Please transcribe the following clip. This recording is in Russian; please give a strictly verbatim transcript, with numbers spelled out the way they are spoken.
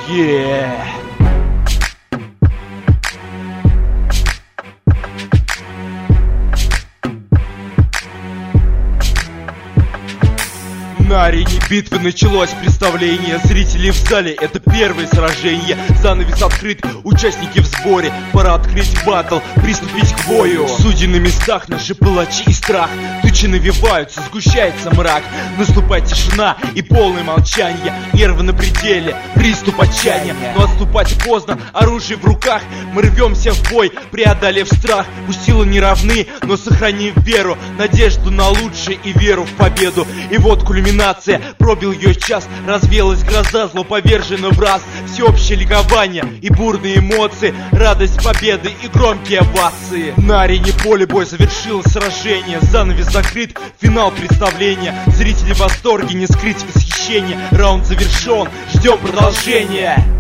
Yeah. На арене битвы началось представление. Зрители в зале, это первое сражение. Занавес открыт, участники в сборе. Пора открыть баттл, приступить к бою. Судьи на местах, наши палачи и страх. Тучи навиваются, сгущается мрак. Наступает тишина и полное молчание. Нервы на пределе, приступ отчаяния. Но отступать поздно, оружие в руках. Мы рвемся в бой, преодолев страх. Пусть силы не равны, но сохранив веру. Надежду на лучшее и веру в победу. И вот кульминация. Пробил ее час, развеялась гроза, зло повержено в раз. Всеобщее ликование и бурные эмоции, радость победы и громкие овации. На арене поле бой завершилось сражение. Занавес закрыт, финал представления. Зрители в восторге, не скрыть восхищение. Раунд завершен, ждем продолжения.